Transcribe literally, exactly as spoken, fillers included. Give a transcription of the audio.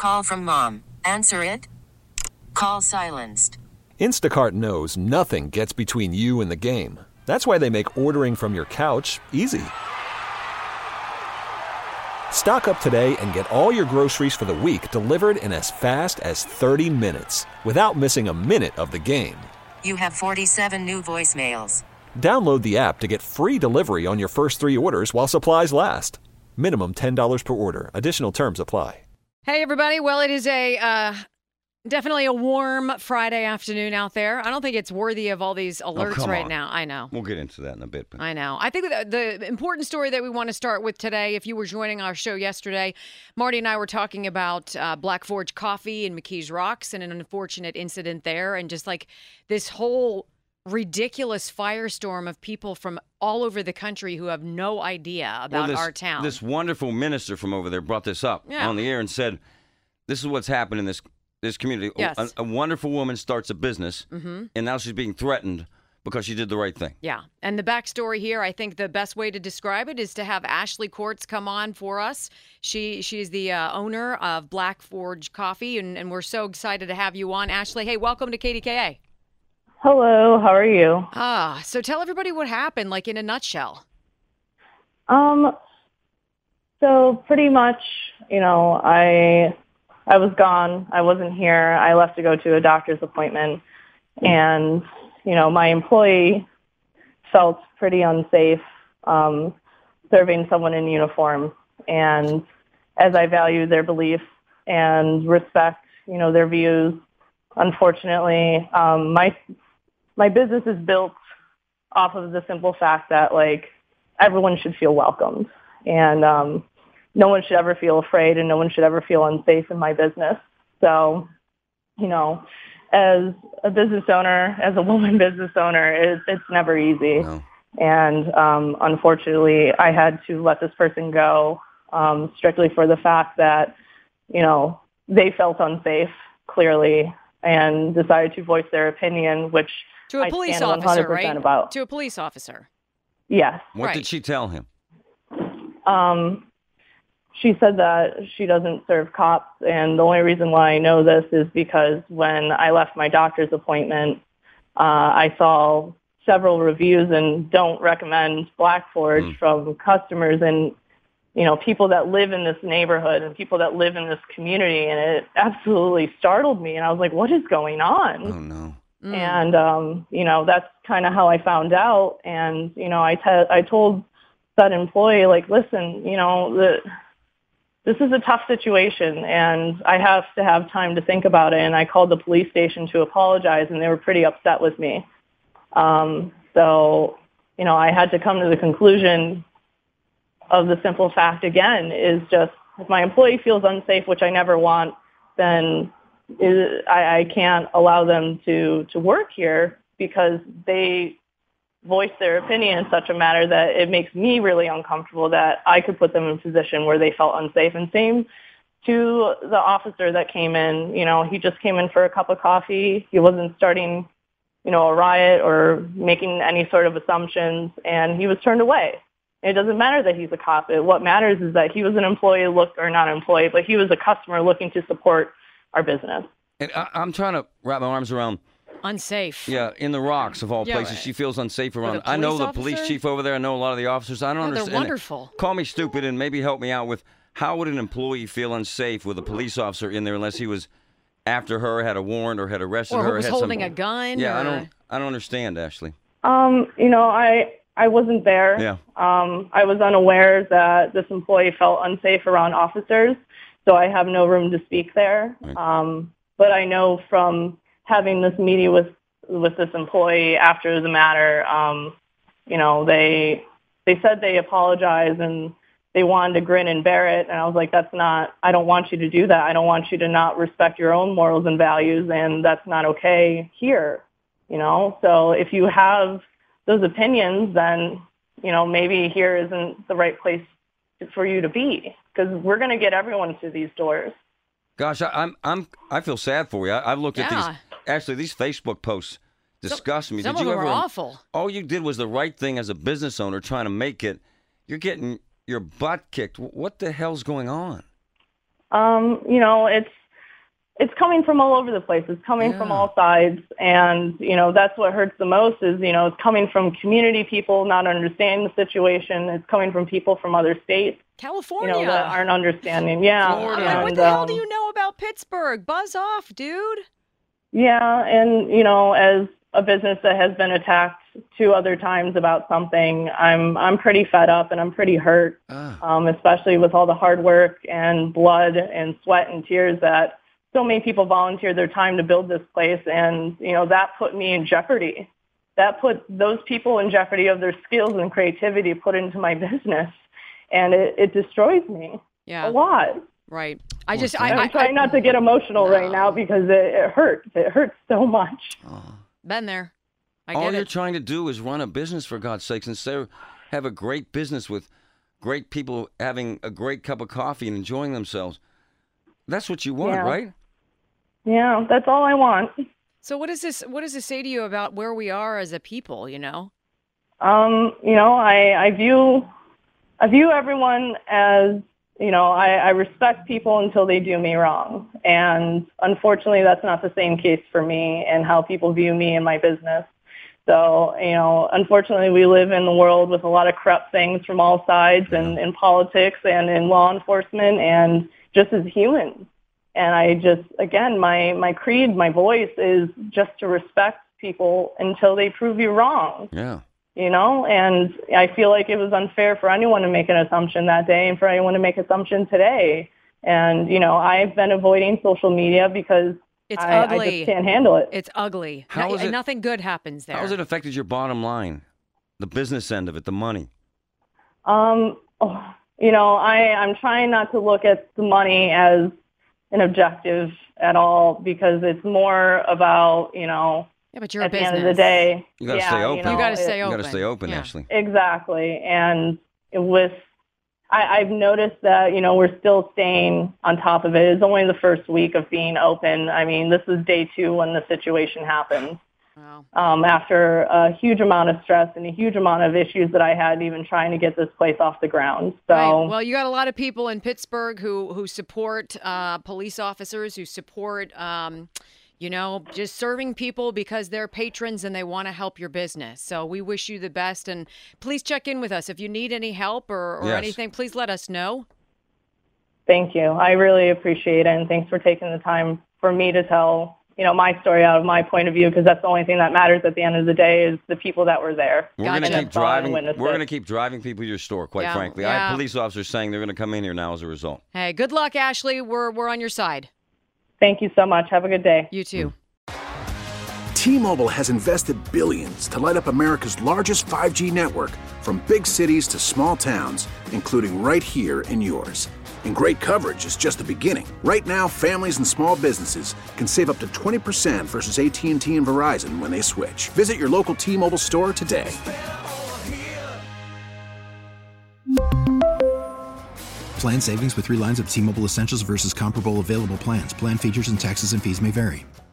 Call from mom. Answer it. Call silenced. Instacart knows nothing gets between you and the game. That's why they make ordering from your couch easy. Stock up today and get all your groceries for the week delivered in as fast as thirty minutes without missing a minute of the game. You have forty-seven new voicemails. Download the app to get free delivery on your first three orders while supplies last. Minimum ten dollars per order. Additional terms apply. Hey, everybody. Well, it is a uh, definitely a warm Friday afternoon out there. I don't think it's worthy of all these alerts oh, right on. now. I know. We'll get into that in a bit. But. I know. I think the, the important story that we want to start with today, if you were joining our show yesterday, Marty and I were talking about uh, Black Forge Coffee in McKees Rocks and an unfortunate incident there, and just like this whole ridiculous firestorm of people from all over the country who have no idea about well, this, our town. This wonderful minister from over there brought this up yeah. on the air and said, this is what's happened in this this community. Yes. A, a wonderful woman starts a business, mm-hmm. and now she's being threatened because she did the right thing. Yeah. And the backstory here, I think the best way to describe it is to have Ashley Courts come on for us. She She's the uh, owner of Black Forge Coffee, and, and we're so excited to have you on. Ashley, hey, welcome to K D K A. Hello, how are you? Ah, so tell everybody what happened, like in a nutshell. Um, so pretty much, you know, I I was gone. I wasn't here. I left to go to a doctor's appointment, and you know, my employee felt pretty unsafe um, serving someone in uniform. And as I value their beliefs and respect, you know, their views, unfortunately, um, my My business is built off of the simple fact that, like, everyone should feel welcomed. And um, no one should ever feel afraid and no one should ever feel unsafe in my business. So, you know, as a business owner, as a woman business owner, it, it's never easy. No. And um, unfortunately, I had to let this person go um, strictly for the fact that, you know, they felt unsafe, clearly, and decided to voice their opinion, which to a I police stand officer, one hundred percent right? About. To a police officer. Yes. What right. did she tell him? Um, she said that she doesn't serve cops, and the only reason why I know this is because when I left my doctor's appointment, uh, I saw several reviews and don't recommend Black Forge mm. from customers and, you know, people that live in this neighborhood and people that live in this community, and it absolutely startled me. And I was like, what is going on? Oh, no. Mm. And, um, you know, that's kind of how I found out. And, you know, I, te- I told that employee, like, listen, you know, the, this is a tough situation and I have to have time to think about it. And I called the police station to apologize and they were pretty upset with me. Um, so, you know, I had to come to the conclusion of the simple fact, again, is just if my employee feels unsafe, which I never want, then is, I, I can't allow them to, to work here because they voice their opinion in such a manner that it makes me really uncomfortable that I could put them in a position where they felt unsafe. And same to the officer that came in. You know, he just came in for a cup of coffee. He wasn't starting, you know, a riot or making any sort of assumptions, and he was turned away. It doesn't matter that he's a cop. It, what matters is that he was an employee, look, or not an employee, but he was a customer looking to support our business. And I, I'm trying to wrap my arms around. Unsafe. Yeah, in the Rocks, of all Yeah, places. right. She feels unsafe around. With a I know police the officer? police chief over there. I know a lot of the officers. I don't Oh, they're understand. wonderful. Call me stupid and maybe help me out with how would an employee feel unsafe with a police officer in there unless he was after her, had a warrant, or had arrested Or her? was had holding some, a gun? Yeah, or... I don't. I don't understand, Ashley. Um, you know, I I wasn't there. Yeah. Um, I was unaware that this employee felt unsafe around officers, so I have no room to speak there. Right. Um, but I know from having this meeting with with this employee after the matter, um, you know, they they said they apologized and they wanted to grin and bear it. And I was like, that's not, I don't want you to do that. I don't want you to not respect your own morals and values, and that's not okay here, you know? So if you have those opinions, then, you know, maybe here isn't the right place for you to be, because we're going to get everyone through these doors. Gosh, I, I'm I'm I feel sad for you. I, I've looked Yeah. at these. Actually, these Facebook posts disgust me. Some Did of you them ever? are awful. All you did was the right thing as a business owner, trying to make it. You're getting your butt kicked. What the hell's going on? Um, you know, it's it's coming from all over the place. It's coming Yeah. from all sides. And, you know, that's what hurts the most is, you know, it's coming from community people not understanding the situation. It's coming from people from other states, you California. know, that aren't understanding. Yeah. Florida. I'm like, what and, the hell um, do you know about Pittsburgh? Buzz off, dude. Yeah, and you know, as a business that has been attacked two other times about something, I'm I'm pretty fed up and I'm pretty hurt, Ah. um, especially with all the hard work and blood and sweat and tears that so many people volunteered their time to build this place, and you know that put me in jeopardy. That put those people in jeopardy of their skills and creativity put into my business, and it, it destroys me Yeah. a lot. Right. I just, I'm I, I, trying not to get emotional right now because it, it hurts. It hurts so much. been there. I All get you're it. trying to do is run a business, for God's sakes, instead of have a great business with great people having a great cup of coffee and enjoying themselves. That's what you want, Yeah. right? Yeah, that's all I want. So what does this, what does this say to you about where we are as a people, you know? Um, you know, I, I view I view everyone as, you know, I, I respect people until they do me wrong. And unfortunately, that's not the same case for me and how people view me and my business. So, you know, unfortunately, we live in the world with a lot of corrupt things from all sides and in politics and in law enforcement and just as humans. And I just, again, my, my creed, my voice is just to respect people until they prove you wrong. Yeah. You know, and I feel like it was unfair for anyone to make an assumption that day and for anyone to make assumption today. And, you know, I've been avoiding social media because It's I, I ugly. just can't handle it. It's ugly. How No- is it- nothing good happens there. How has it affected your bottom line? The business end of it, the money. Um, oh, you know, I, I'm trying not to look at the money as an objective at all because it's more about, you know, yeah, but you're a at the business. end of the day. You gotta yeah, stay open. You, know, You got to it- stay You open. got to stay open, Yeah. Ashley. Exactly. And with, I, I've noticed that, you know, we're still staying on top of it. It's only the first week of being open. I mean, this is day two when the situation happened. Wow. Um, after a huge amount of stress and a huge amount of issues that I had even trying to get this place off the ground. So, Right. Well, you got a lot of people in Pittsburgh who who support uh, police officers, who support, um, you know, just serving people because they're patrons and they want to help your business. So we wish you the best, and please check in with us if you need any help or, or Yes. anything. Please let us know. thank you. I really appreciate it. And thanks for taking the time for me to tell, you know, my story out of my point of view, because that's the only thing that matters at the end of the day is the people that were there. We're Gotcha. going to And keep saw and driving. witnessed We're it. going to keep driving people to your store. Quite Yeah, frankly, I yeah. have police officers saying they're going to come in here now as a result. Hey, good luck, Ashley. We're we're on your side. Thank you so much. Have a good day. You too. T-Mobile has invested billions to light up America's largest five G network, from big cities to small towns, including right here in yours. And great coverage is just the beginning. Right now, families and small businesses can save up to twenty percent versus A T and T and Verizon when they switch. Visit your local T-Mobile store today. Plan savings with three lines of T-Mobile Essentials versus comparable available plans. Plan features and taxes and fees may vary.